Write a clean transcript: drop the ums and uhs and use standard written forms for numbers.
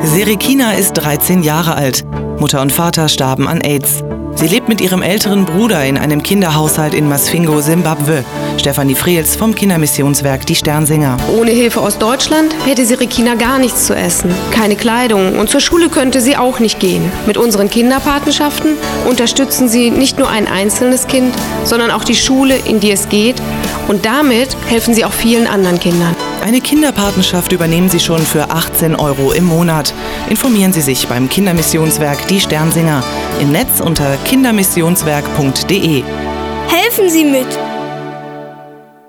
Serikina ist 13 Jahre alt. Mutter und Vater starben an AIDS. Sie lebt mit ihrem älteren Bruder in einem Kinderhaushalt in Masvingo, Simbabwe. Stefanie Frehls vom Kindermissionswerk Die Sternsinger. Ohne Hilfe aus Deutschland hätte Serikina gar nichts zu essen, keine Kleidung und zur Schule könnte sie auch nicht gehen. Mit unseren Kinderpatenschaften unterstützen sie nicht nur ein einzelnes Kind, sondern auch die Schule, in die es geht, und damit helfen sie auch vielen anderen Kindern. Eine Kinderpatenschaft übernehmen Sie schon für 18 € im Monat. Informieren Sie sich beim Kindermissionswerk Die Sternsinger. Im Netz unter kindermissionswerk.de. Helfen Sie mit!